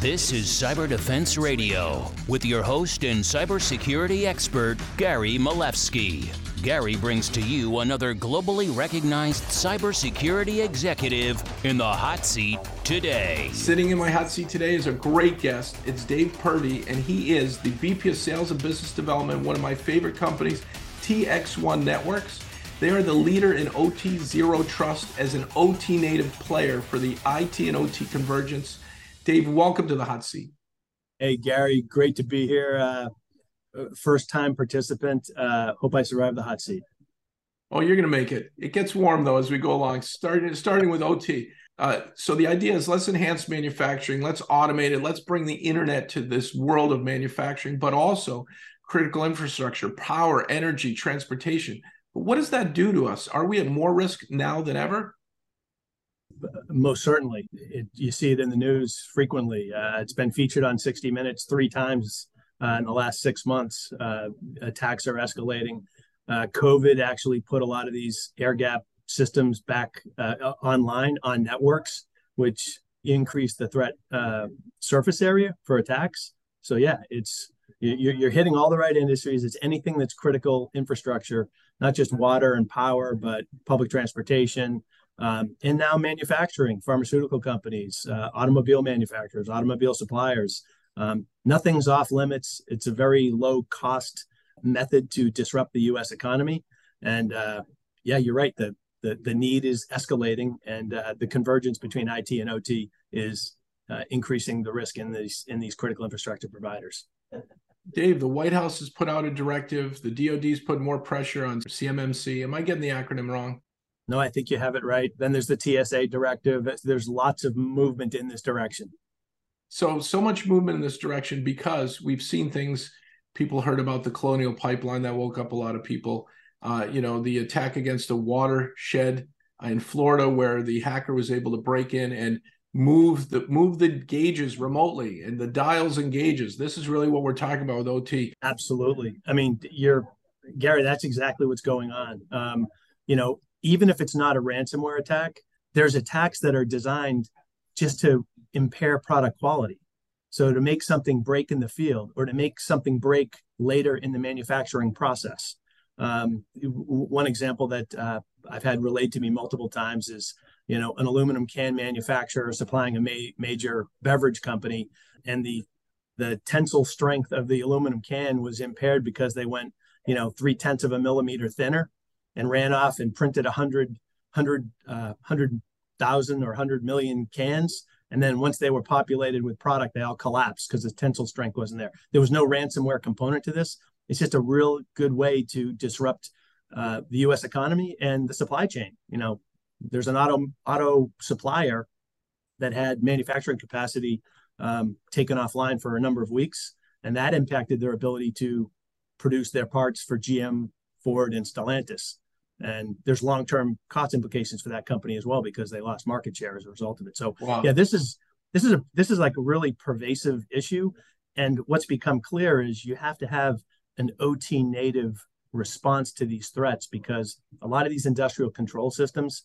This is Cyber Defense Radio with your host and cybersecurity expert, Gary Malevsky. Gary brings to you another globally recognized cybersecurity executive in the hot seat today. Sitting in my hot seat today is a great guest. It's Dave Purdy, and he is the VP of Sales and Business Development, one of my favorite companies, TX1 Networks. They are the leader in OT Zero Trust as an OT native player for the IT and OT convergence. Dave, welcome to the hot seat. Hey, Gary, great to be here. First time participant. Hope I survive the hot seat. Oh, you're going to make it. It gets warm, though, as we go along, starting with OT. So the idea is let's enhance manufacturing. Let's automate it. Let's bring the internet to this world of manufacturing, but also critical infrastructure, power, energy, transportation. But what does that do to us? Are we at more risk now than ever? Most certainly. You see it in the news frequently. It's been featured on 60 Minutes 3 times in the last 6 months. Attacks are escalating. COVID actually put a lot of these air gap systems back online on networks, which increased the threat surface area for attacks. So yeah, you're hitting all the right industries. It's anything that's critical infrastructure, not just water and power, but public transportation, and now manufacturing, pharmaceutical companies, automobile manufacturers, automobile suppliers. Nothing's off limits. It's a very low cost method to disrupt the U.S. economy. And yeah, you're right. The need is escalating, and the convergence between IT and OT is increasing the risk in these critical infrastructure providers. Dave, the White House has put out a directive. The DoD's put more pressure on CMMC. Am I getting the acronym wrong? No, I think you have it right. Then there's the TSA directive. There's lots of movement in this direction. So much movement in this direction because we've seen things. People heard about the Colonial Pipeline that woke up a lot of people. The attack against a watershed in Florida where the hacker was able to break in and move the gauges remotely and the dials and gauges. This is really what we're talking about with OT. Absolutely. I mean, Gary, that's exactly what's going on. Even if it's not a ransomware attack, there's attacks that are designed just to impair product quality. So to make something break in the field or to make something break later in the manufacturing process. One example that I've had relayed to me multiple times is, an aluminum can manufacturer supplying a major beverage company, and the tensile strength of the aluminum can was impaired because they went, 0.3 of a millimeter thinner and ran off and printed 100,000 or 100 million cans. And then once they were populated with product, they all collapsed because the tensile strength wasn't there. There was no ransomware component to this. It's just a real good way to disrupt the U.S. economy and the supply chain. There's an auto supplier that had manufacturing capacity taken offline for a number of weeks, and that impacted their ability to produce their parts for GM, Ford, and Stellantis. And there's long-term cost implications for that company as well because they lost market share as a result of it. So wow. Yeah, this is like a really pervasive issue. And what's become clear is you have to have an OT native response to these threats because a lot of these industrial control systems,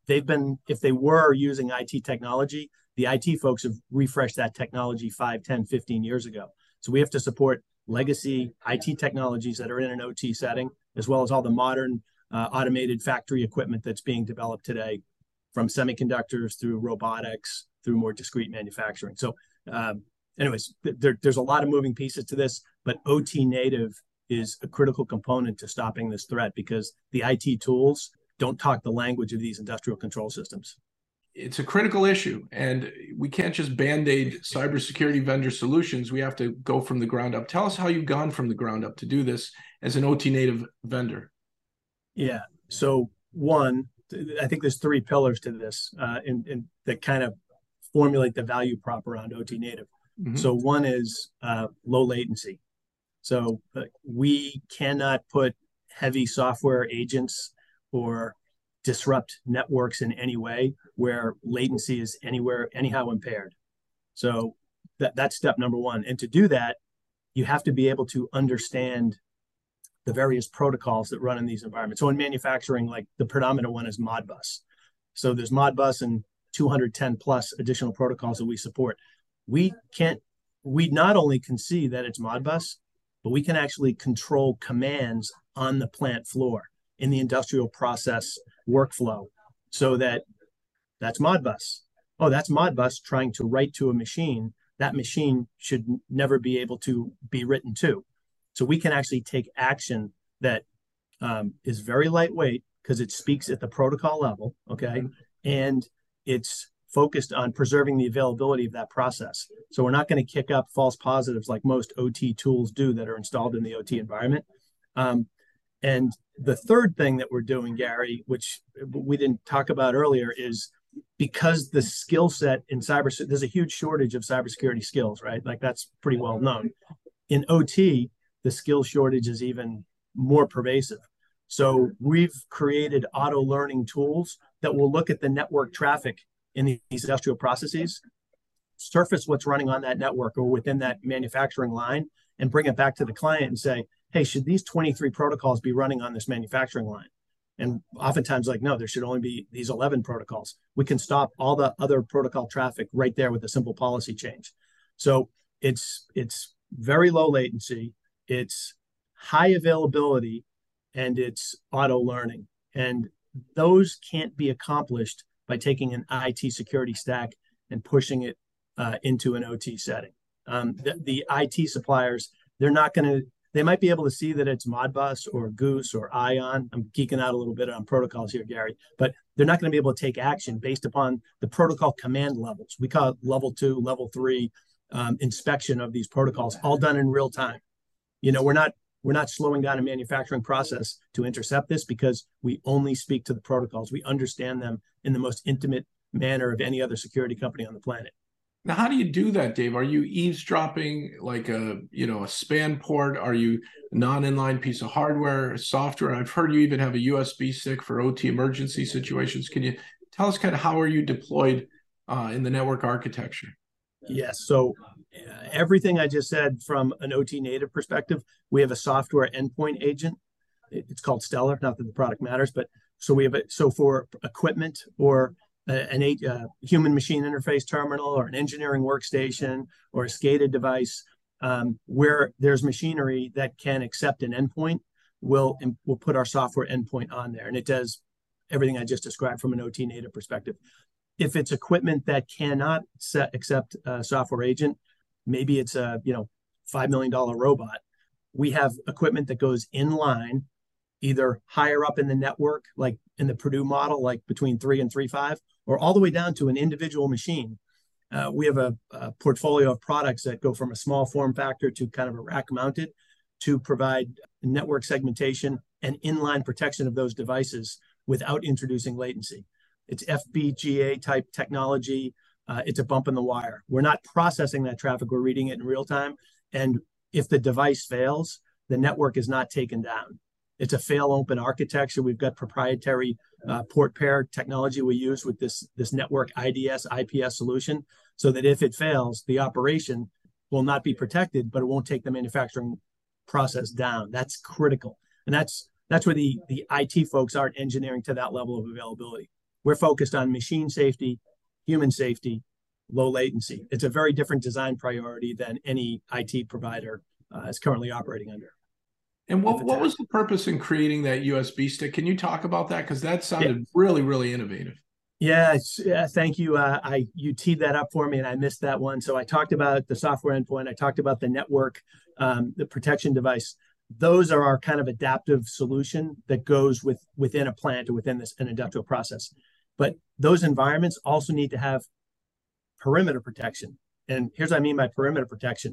if they were using IT technology, the IT folks have refreshed that technology 5, 10, 15 years ago. So we have to support legacy IT technologies that are in an OT setting, as well as all the modern automated factory equipment that's being developed today, from semiconductors through robotics, through more discrete manufacturing. So anyways, there's a lot of moving pieces to this, but OT native is a critical component to stopping this threat because the IT tools don't talk the language of these industrial control systems. It's a critical issue, and we can't just band-aid cybersecurity vendor solutions. We have to go from the ground up. Tell us how you've gone from the ground up to do this as an OT native vendor. Yeah. So one, I think there's 3 pillars to this and that kind of formulate the value prop around OT native. Mm-hmm. So one is low latency. So we cannot put heavy software agents or disrupt networks in any way where latency is anyhow impaired. So that's step number one. And to do that, you have to be able to understand the various protocols that run in these environments. So in manufacturing, like the predominant one is Modbus. So there's Modbus and 210 plus additional protocols that we support. we not only can see that it's Modbus, but we can actually control commands on the plant floor in the industrial process workflow, so that's Modbus. Oh, that's Modbus trying to write to a machine. That machine should never be able to be written to. So we can actually take action that is very lightweight because it speaks at the protocol level, okay? And it's focused on preserving the availability of that process. So we're not going to kick up false positives like most OT tools do that are installed in the OT environment. And the third thing that we're doing, Gary, which we didn't talk about earlier, is because the skill set in cyber, there's a huge shortage of cybersecurity skills, right? Like that's pretty well known. In OT, the skill shortage is even more pervasive. So we've created auto learning tools that will look at the network traffic in these industrial processes, surface what's running on that network or within that manufacturing line, and bring it back to the client and say, hey, should these 23 protocols be running on this manufacturing line? And oftentimes, like, no, there should only be these 11 protocols. We can stop all the other protocol traffic right there with a simple policy change. So it's very low latency, it's high availability, and it's auto learning. And those can't be accomplished by taking an IT security stack and pushing it into an OT setting. The IT suppliers, they're not going to, they might be able to see that it's Modbus or Goose or Ion. I'm geeking out a little bit on protocols here, Gary, but they're not going to be able to take action based upon the protocol command levels. We call it level 2, level 3 inspection of these protocols, all done in real time. You know, we're not slowing down a manufacturing process to intercept this because we only speak to the protocols. We understand them in the most intimate manner of any other security company on the planet. Now, how do you do that, Dave? Are you eavesdropping like a span port? Are you a non-inline piece of hardware, software? I've heard you even have a USB stick for OT emergency situations. Can you tell us kind of how are you deployed in the network architecture? Yes. So everything I just said from an OT native perspective, we have a software endpoint agent. It's called Stellar, not that the product matters, but so we have it. So for equipment or a human machine interface terminal or an engineering workstation or a SCADA device, where there's machinery that can accept an endpoint, we'll put our software endpoint on there. And it does everything I just described from an OT native perspective. If it's equipment that cannot accept a software agent, maybe it's a $5 million robot, we have equipment that goes in line, either higher up in the network, like in the Purdue model, like between 3 and 3.5, or all the way down to an individual machine. We have a portfolio of products that go from a small form factor to kind of a rack mounted to provide network segmentation and inline protection of those devices without introducing latency. It's FPGA type technology. It's a bump in the wire. We're not processing that traffic. We're reading it in real time. And if the device fails, the network is not taken down. It's a fail open architecture. We've got proprietary port pair technology we use with this network IDS, IPS solution, so that if it fails, the operation will not be protected, but it won't take the manufacturing process down. That's critical. And that's where the IT folks aren't engineering to that level of availability. We're focused on machine safety, human safety, low latency. It's a very different design priority than any IT provider is currently operating under. And what was the purpose in creating that USB stick? Can you talk about that? Because that sounded really, really innovative. Yeah, thank you. You teed that up for me, and I missed that one. So I talked about the software endpoint. I talked about the network, the protection device. Those are our kind of adaptive solution that goes within a plant or within an industrial process. But those environments also need to have perimeter protection. And here's what I mean by perimeter protection.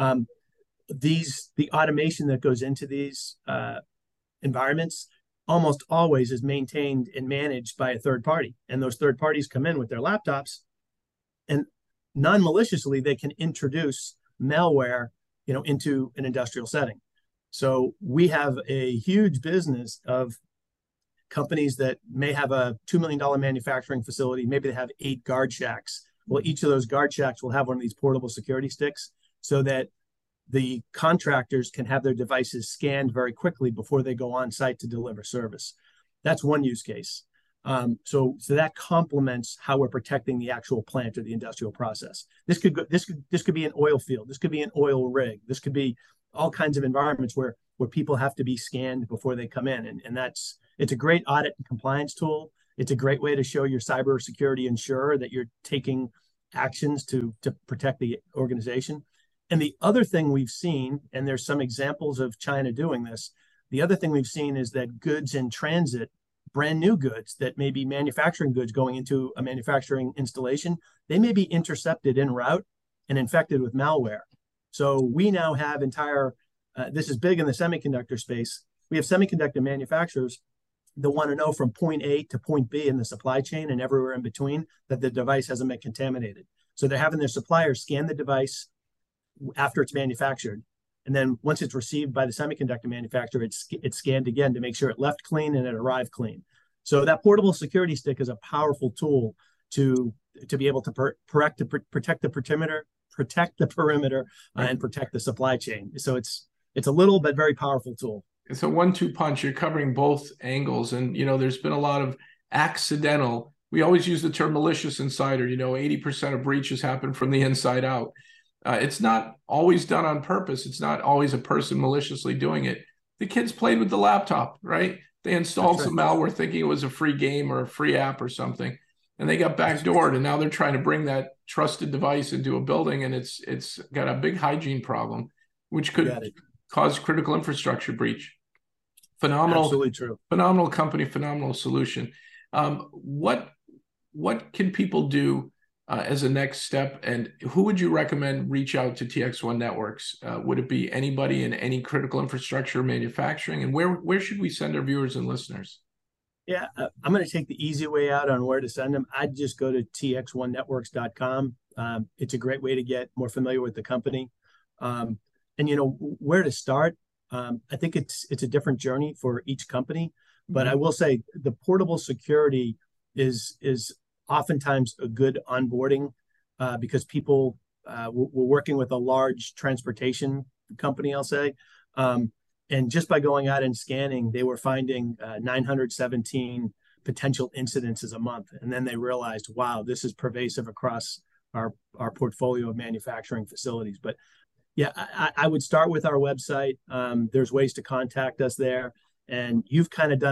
The automation that goes into these environments almost always is maintained and managed by a third party. And those third parties come in with their laptops, and non-maliciously, they can introduce malware, into an industrial setting. So we have a huge business of companies that may have a $2 million manufacturing facility. Maybe they have 8 guard shacks. Well, each of those guard shacks will have one of these portable security sticks so that the contractors can have their devices scanned very quickly before they go on site to deliver service. That's one use case. So that complements how we're protecting the actual plant or the industrial process. This could be an oil field. This could be an oil rig. This could be all kinds of environments where people have to be scanned before they come in. And it's a great audit and compliance tool. It's a great way to show your cybersecurity insurer that you're taking actions to protect the organization. And the other thing we've seen, and there's some examples of China doing this, the other thing we've seen is that goods in transit, brand new goods that may be manufacturing goods going into a manufacturing installation, they may be intercepted en route and infected with malware. So we now have this is big in the semiconductor space. We have semiconductor manufacturers that want to know from point A to point B in the supply chain and everywhere in between that the device hasn't been contaminated. So they're having their suppliers scan the device after it's manufactured. And then once it's received by the semiconductor manufacturer, it's scanned again to make sure it left clean and it arrived clean. So that portable security stick is a powerful tool to be able to protect the perimeter, and protect the supply chain. So it's a little but very powerful tool. It's a 1-2 punch. You're covering both angles. And, there's been a lot of accidental, we always use the term malicious insider, 80% of breaches happen from the inside out. It's not always done on purpose. It's not always a person maliciously doing it. The kids played with the laptop, right? They installed some malware thinking it was a free game or a free app or something, and they got backdoored. And now they're trying to bring that trusted device into a building, and it's got a big hygiene problem, which could cause critical infrastructure breach. Phenomenal, absolutely true. Phenomenal company, phenomenal solution. What can people do as a next step, and who would you recommend reach out to TX1 Networks? Would it be anybody in any critical infrastructure manufacturing, and where should we send our viewers and listeners? Yeah, I'm going to take the easy way out on where to send them. I'd just go to tx1networks.com. It's a great way to get more familiar with the company, and where to start. I think it's a different journey for each company, but I will say the portable security is oftentimes a good onboarding because people were working with a large transportation company, I'll say. And just by going out and scanning, they were finding 917 potential incidences a month. And then they realized, wow, this is pervasive across our portfolio of manufacturing facilities. But yeah, I would start with our website. There's ways to contact us there. And you've kind of done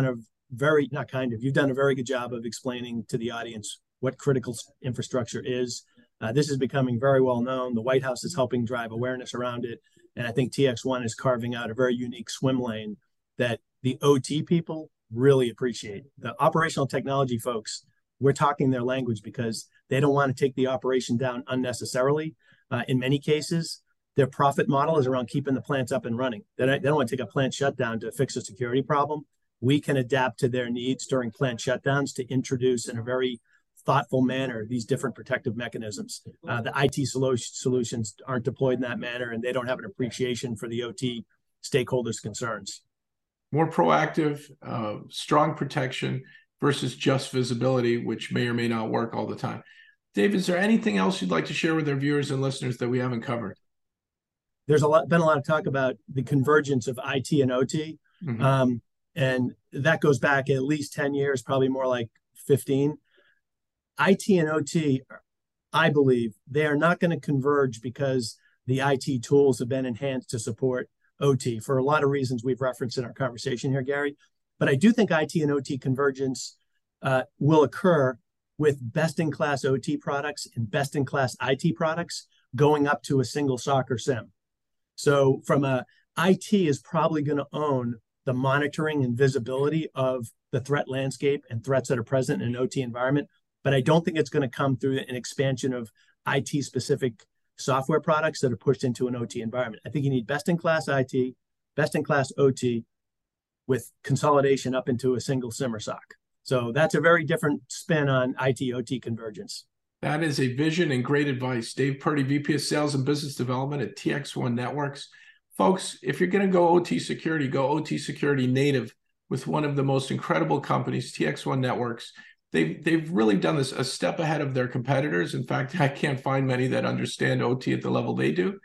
you've done a very good job of explaining to the audience what critical infrastructure is. This is becoming very well known. The White House is helping drive awareness around it. And I think TX1 is carving out a very unique swim lane that the OT people really appreciate. The operational technology folks, we're talking their language because they don't want to take the operation down unnecessarily. In many cases, their profit model is around keeping the plants up and running. They don't want to take a plant shutdown to fix a security problem. We can adapt to their needs during plant shutdowns to introduce in a very thoughtful manner these different protective mechanisms. The IT solutions aren't deployed in that manner, and they don't have an appreciation for the OT stakeholders' concerns. More proactive, strong protection versus just visibility, which may or may not work all the time. Dave, is there anything else you'd like to share with our viewers and listeners that we haven't covered? There's been a lot of talk about the convergence of IT and OT, and that goes back at least 10 years, probably more like 15. IT and OT, I believe, they are not going to converge because the IT tools have been enhanced to support OT for a lot of reasons we've referenced in our conversation here, Gary. But I do think IT and OT convergence will occur with best-in-class OT products and best-in-class IT products going up to a single SOC or SIEM. So IT is probably going to own the monitoring and visibility of the threat landscape and threats that are present in an OT environment. But I don't think it's going to come through an expansion of IT-specific software products that are pushed into an OT environment. I think you need best-in-class IT, best-in-class OT with consolidation up into a single SIEM or SOC. So that's a very different spin on IT-OT convergence. That is a vision and great advice. Dave Purdy, VP of Sales and Business Development at TX1 Networks. Folks, if you're going to go OT security, go OT security native with one of the most incredible companies, TX1 Networks. They've really done this a step ahead of their competitors. In fact, I can't find many that understand OT at the level they do.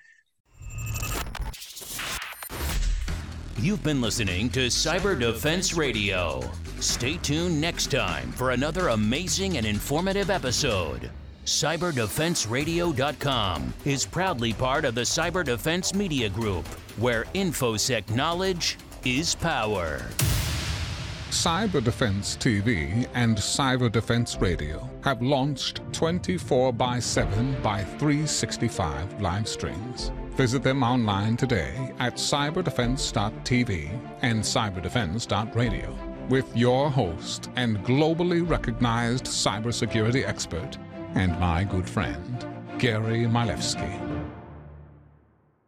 You've been listening to Cyber Defense Radio. Stay tuned next time for another amazing and informative episode. CyberDefenseRadio.com is proudly part of the Cyber Defense Media Group, where InfoSec knowledge is power. Cyber Defense TV and Cyber Defense Radio have launched 24/7 by 365 live streams. Visit them online today at cyberdefense.tv and cyberdefense.radio with your host and globally recognized cybersecurity expert and my good friend, Gary Milewski.